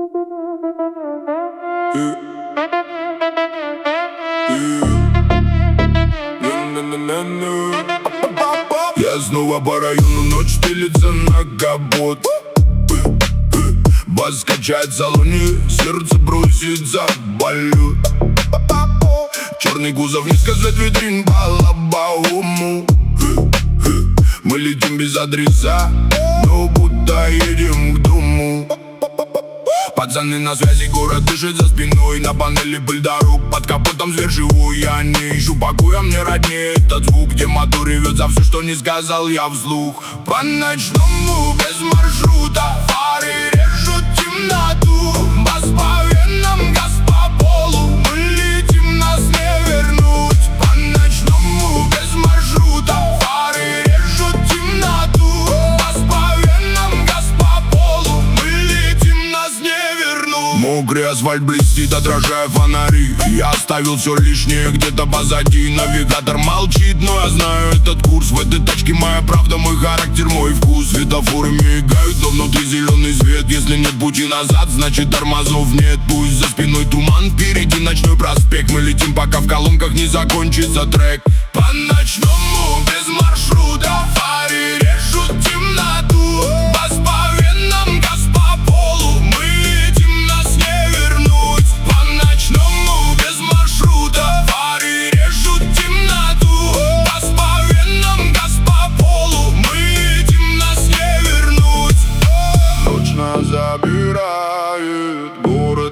Я снова по району, ночь стелится на капот. Бас качает в салоне, сердце бросится в полет. Черный кузов, не сказать витрин по лобовому. Мы летим без адреса, но будто едем к дому. Пацаны на связи, город дышит за спиной. На панели пыль дорог, под капотом зверь живой. Я не ищу покоя, мне роднее этот звук, где мотор ревет за все, что не сказал я вслух. По ночному без маршрута, фары режут темноту. Бас по венам, газ по полу, мы летим, нас не вернуть. По ночному без маршрута, фары режут темноту. Бас по венам, газ по полу, мы летим, нас не вернуть. Мокрый асфальт блестит, отражая фонари. Я оставил все лишнее где-то позади. Навигатор молчит, но я знаю этот курс. В этой тачке моя правда, мой характер, мой вкус. Светофоры мигают, но внутри зеленый свет. Если нет пути назад, значит тормозов нет. Пусть за спиной туман, впереди ночной проспект. Мы летим, пока в колонках не закончится трек. По ночному без маршрута, фары режут темноту. Бас по венам, газ по полу, мы летим, нас не вернуть. По ночному без маршрута, фары режут темноту. Бас по венам, газ по полу, мы летим, нас не вернуть. Ночь нас забирает, город